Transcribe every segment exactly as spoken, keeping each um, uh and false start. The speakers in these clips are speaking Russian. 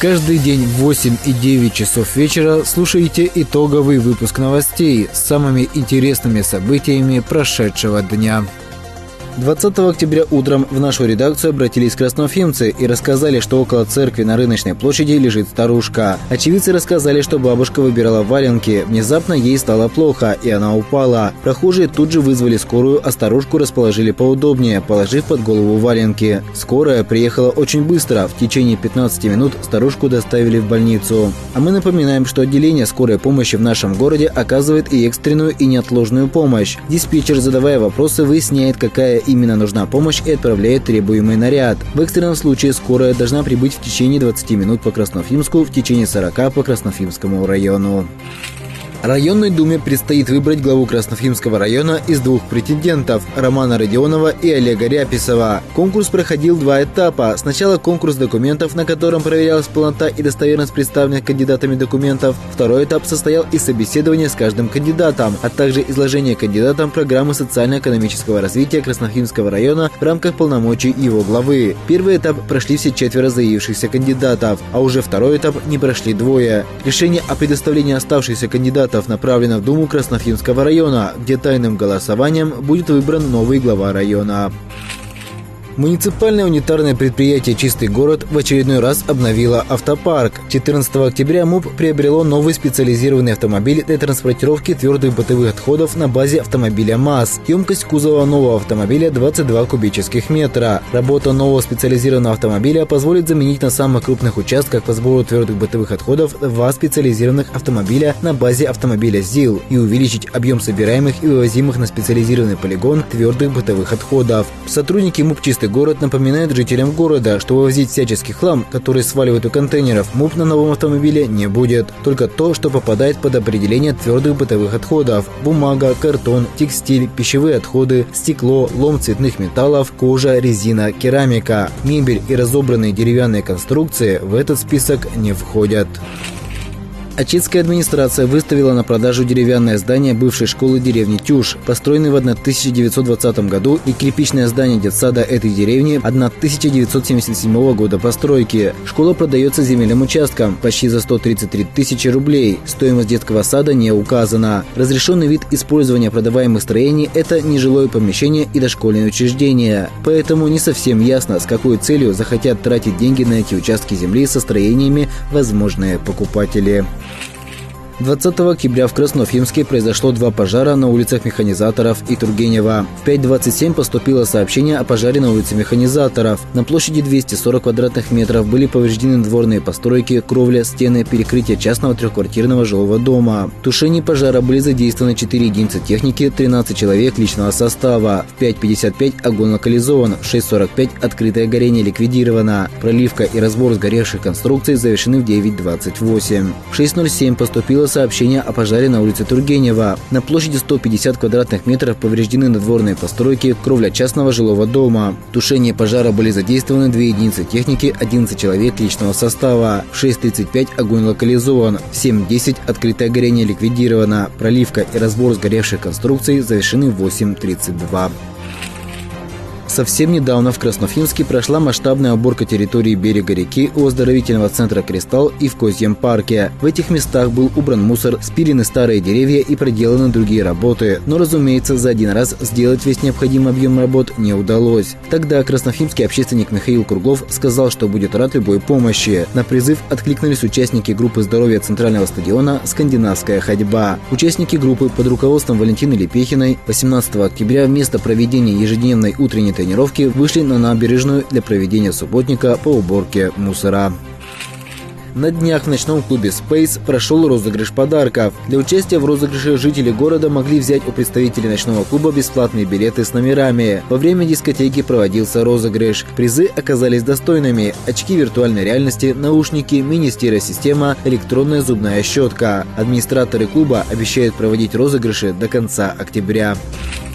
Каждый день в восемь и девять часов вечера слушайте итоговый выпуск новостей с самыми интересными событиями прошедшего дня. двадцатого октября утром в нашу редакцию обратились красноуфимцы и рассказали, что около церкви на Рыночной площади лежит старушка. Очевидцы рассказали, что бабушка выбирала валенки. Внезапно ей стало плохо, и она упала. Прохожие тут же вызвали скорую, а старушку расположили поудобнее, положив под голову валенки. Скорая приехала очень быстро. В течение пятнадцати минут старушку доставили в больницу. А мы напоминаем, что отделение скорой помощи в нашем городе оказывает и экстренную, и неотложную помощь. Диспетчер, задавая вопросы, выясняет, какая именно нужна помощь, и отправляет требуемый наряд. В экстренном случае скорая должна прибыть в течение двадцати минут по Красноуфимску, в течение сорока по Красноуфимскому району. Районной думе предстоит выбрать главу Красноуфимского района из двух претендентов – Романа Родионова и Олега Ряписова. Конкурс проходил два этапа. Сначала конкурс документов, на котором проверялась полнота и достоверность представленных кандидатами документов. Второй этап состоял из собеседования с каждым кандидатом, а также изложения кандидатам программы социально-экономического развития Красноуфимского района в рамках полномочий его главы. Первый этап прошли все четверо заявившихся кандидатов, а уже второй этап не прошли двое. Решение о предоставлении оставшихся кандидатов направлено в Думу Красноуфимского района, где тайным голосованием будет выбран новый глава района. Муниципальное унитарное предприятие «Чистый город» в очередной раз обновило автопарк. четырнадцатого октября МУП приобрело новый специализированный автомобиль для транспортировки твердых бытовых отходов на базе автомобиля МАЗ. Емкость кузова нового автомобиля двадцать два кубических метра. Работа нового специализированного автомобиля позволит заменить на самых крупных участках по сбору твердых бытовых отходов два специализированных автомобиля на базе автомобиля ЗИЛ и увеличить объем собираемых и вывозимых на специализированный полигон твердых бытовых отходов. Сотрудники МУП «Чистый город» напоминает жителям города, что вывозить всяческий хлам, который сваливают у контейнеров, МУП на новом автомобиле не будет. Только то, что попадает под определение твердых бытовых отходов – бумага, картон, текстиль, пищевые отходы, стекло, лом цветных металлов, кожа, резина, керамика. Мебель и разобранные деревянные конструкции в этот список не входят. Ачетская администрация выставила на продажу деревянное здание бывшей школы деревни Тюж, построенной в тысяча девятьсот двадцатом году, и кирпичное здание детсада этой деревни тысяча девятьсот семьдесят седьмого года постройки. Школа продается земельным участком почти за сто тридцать три тысячи рублей. Стоимость детского сада не указана. Разрешенный вид использования продаваемых строений – это нежилое помещение и дошкольное учреждение. Поэтому не совсем ясно, с какой целью захотят тратить деньги на эти участки земли со строениями возможные покупатели. двадцатого октября в Красноуфимске произошло два пожара на улицах Механизаторов и Тургенева. В пять двадцать семь поступило сообщение о пожаре на улице Механизаторов. На площади двести сорок квадратных метров были повреждены дворные постройки, кровля, стены, перекрытие частного трехквартирного жилого дома. В тушении пожара были задействованы четыре единицы техники, тринадцать человек личного состава. В пять пятьдесят пять огонь локализован, в шесть сорок пять открытое горение ликвидировано. Проливка и разбор сгоревших конструкций завершены в девять двадцать восемь. В шесть ноль семь поступило сообщение о пожаре на улице Тургенева. На площади сто пятьдесят квадратных метров повреждены надворные постройки, кровля частного жилого дома. В тушении пожара были задействованы две единицы техники, одиннадцать человек личного состава. В шесть тридцать пять огонь локализован, в семь десять открытое горение ликвидировано. Проливка и разбор сгоревших конструкций завершены в восемь тридцать два. Совсем недавно в Красноуфимске прошла масштабная уборка территории берега реки у оздоровительного центра «Кристалл» и в Козьем парке. В этих местах был убран мусор, спилены старые деревья и проделаны другие работы. Но, разумеется, за один раз сделать весь необходимый объем работ не удалось. Тогда красноуфимский общественник Михаил Круглов сказал, что будет рад любой помощи. На призыв откликнулись участники группы здоровья Центрального стадиона «Скандинавская ходьба». Участники группы под руководством Валентины Лепехиной восемнадцатого октября вместо проведения ежедневной утренней тренировки вышли на набережную для проведения субботника по уборке мусора. На днях в ночном клубе Space прошел розыгрыш подарков. Для участия в розыгрыше жители города могли взять у представителей ночного клуба бесплатные билеты с номерами. Во время дискотеки проводился розыгрыш. Призы оказались достойными: очки виртуальной реальности, наушники, мини-стереосистема, электронная зубная щетка. Администраторы клуба обещают проводить розыгрыши до конца октября.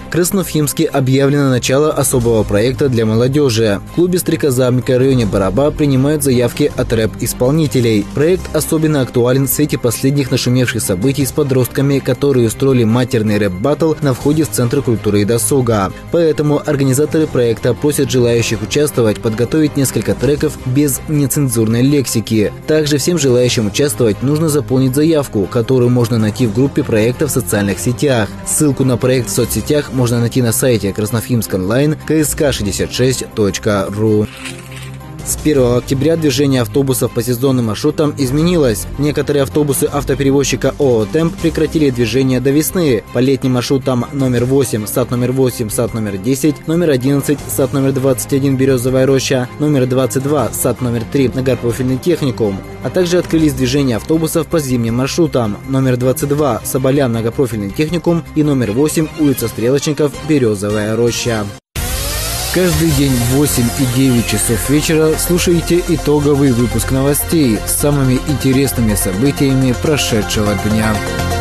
В Красноуфимске объявлено начало особого проекта для молодежи. В клубе «Стрекоза» в микрорайоне Бараба принимают заявки от рэп-исполнителей. Проект особенно актуален в свете последних нашумевших событий с подростками, которые устроили матерный рэп-баттл на входе в Центр культуры и досуга. Поэтому организаторы проекта просят желающих участвовать подготовить несколько треков без нецензурной лексики. Также всем желающим участвовать нужно заполнить заявку, которую можно найти в группе проекта в социальных сетях. Ссылку на проект в соцсетях можно найти на сайте Красноуфимск онлайн ка эс ка шестьдесят шесть точка ру. С первого октября движение автобусов по сезонным маршрутам изменилось. Некоторые автобусы автоперевозчика ООО «Темп» прекратили движение до весны. По летним маршрутам номер восемь, САД номер восемь, САД номер десять, номер одиннадцать, САД номер двадцать один, Березовая роща, номер двадцать два, САД номер три, Многопрофильный техникум. А также открылись движения автобусов по зимним маршрутам. Номер двадцать два, Соболя, Многопрофильный техникум и номер восемь, улица Стрелочников, Березовая роща. Каждый день в восемь и девять часов вечера слушайте итоговый выпуск новостей с самыми интересными событиями прошедшего дня.